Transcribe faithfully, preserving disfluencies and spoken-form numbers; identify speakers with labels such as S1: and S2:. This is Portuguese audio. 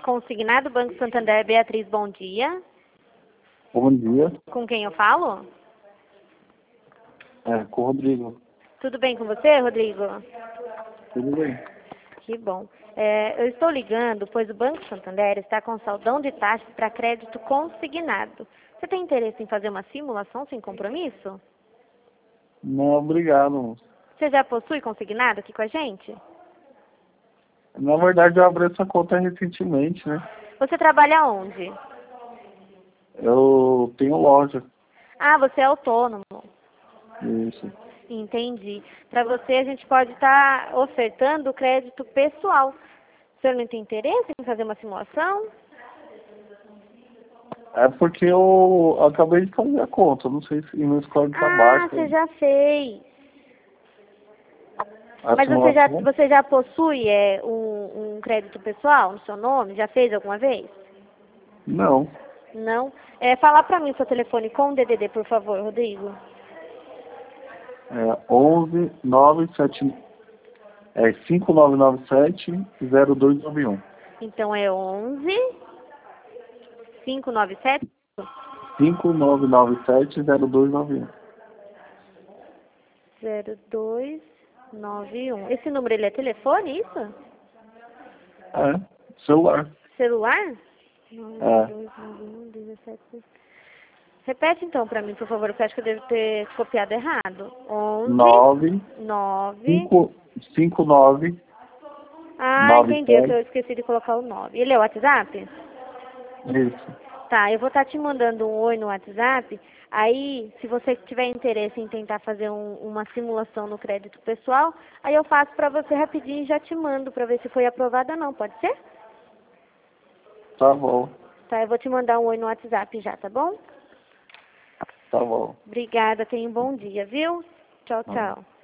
S1: Consignado, Banco Santander, Beatriz, bom dia.
S2: Bom dia.
S1: Com quem eu falo?
S2: É, com o Rodrigo.
S1: Tudo bem com você, Rodrigo?
S2: Tudo bem?
S1: Que bom. É, eu estou ligando, pois o Banco Santander está com saldão de taxas para crédito consignado. Você tem interesse em fazer uma simulação sem compromisso?
S2: Não, obrigado.
S1: Você já possui consignado aqui com a gente?
S2: Na verdade, eu abri essa conta recentemente, né?
S1: Você trabalha onde?
S2: Eu tenho loja.
S1: Ah, você é autônomo.
S2: Isso.
S1: Entendi. Para você, a gente pode estar ofertando crédito pessoal. O senhor não tem interesse em fazer uma simulação?
S2: É porque eu acabei de fazer a conta. Não sei se meu score tá
S1: Ah,
S2: baixo.
S1: você já fez.
S2: A
S1: Mas você já,
S2: simulação?
S1: você já possui é, um, um crédito pessoal no seu nome? Já fez alguma vez?
S2: Não.
S1: Não? É, falar para mim o seu telefone com o D D D, por favor, Rodrigo.
S2: É onze nove sete é cinco nove nove sete zero dois nove um.
S1: Então é onze cinco nove sete
S2: cinco nove nove sete zero dois nove um.
S1: zero dois nove um. Esse número ele é telefone, isso?
S2: É, celular.
S1: Celular?
S2: É.
S1: Repete então para mim, por favor, porque eu acho que eu devo ter copiado errado. onze
S2: nove
S1: nove
S2: cinco nove
S1: Ah,
S2: nove
S1: entendi, eu
S2: sete.
S1: esqueci de colocar o nove. Ele é o WhatsApp?
S2: Isso.
S1: Tá, eu vou estar te mandando um oi no WhatsApp. Aí, se você tiver interesse em tentar fazer um, uma simulação no crédito pessoal, aí eu faço para você rapidinho e já te mando para ver se foi aprovado ou não, pode ser?
S2: Tá bom.
S1: Tá, eu vou te mandar um oi no WhatsApp já, tá bom?
S2: Tá bom.
S1: Obrigada, tenha um bom dia, viu? Tchau,
S2: Tá.
S1: tchau.